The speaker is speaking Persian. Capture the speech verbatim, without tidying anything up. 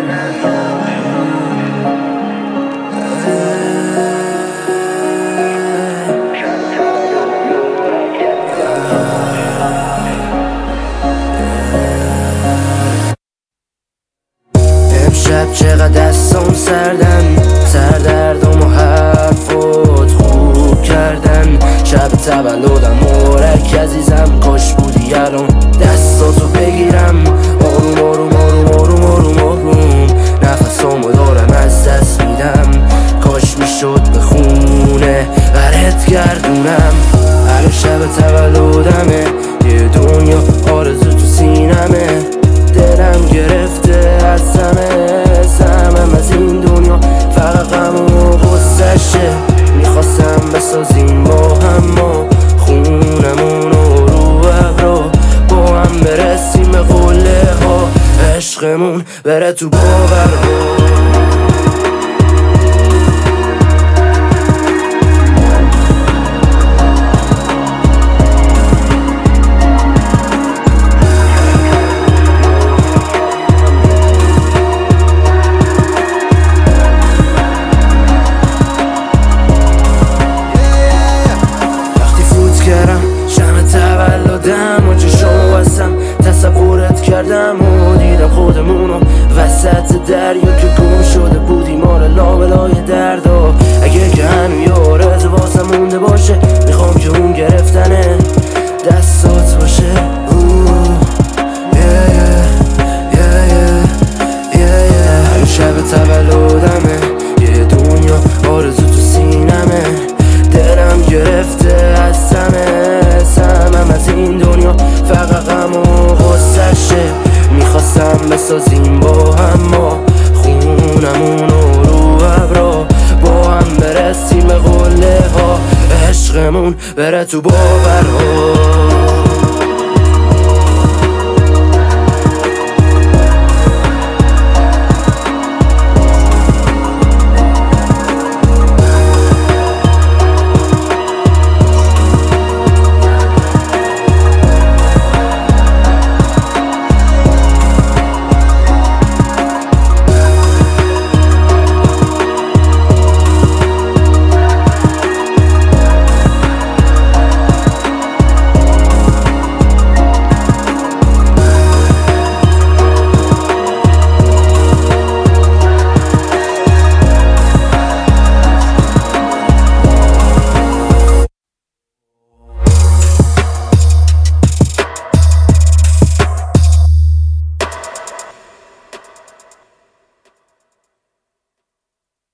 امشب چقدر دستام سردن، سردردم و حرفات خوب کردن. شب تولدم مبارک عزیزم، کاش بودی الان دستاتو بگیرم. آروم آروم آروم آروم آروم آروم نفسامو دارم از دست میدم. کاش میشد به خونه برات گردونم. الان شب تولدمه، یه دنیا آرزو تو سینمه. دلم گرفته از سمه سمم از این دنیا، فقط غم و غصشه. میخواستم بسازیم با هم ما خونمونو رو ابرا، با هم برسیم به قله ها، عشقمون بره تو باورها. تولدم و چشامو بستم، تصورت کردم و دیدم خودمونو وسط دریا که گم شده بودیم. آره لابلای دردا، اگه که هنو یه آرزو واسم مونده باشه، میخوام که اون گرفتنه دستات باشه. هر شب تولدمه، یه دنیا آرزو تو سینمه. دلم گرفته از سمه سمم از این دنیا، فقط غم و غصشه. میخواستم بسازیم با هم ما خونمونو رو ابرا، با هم برسیم به قله ها، عشقمون بره تو باورها.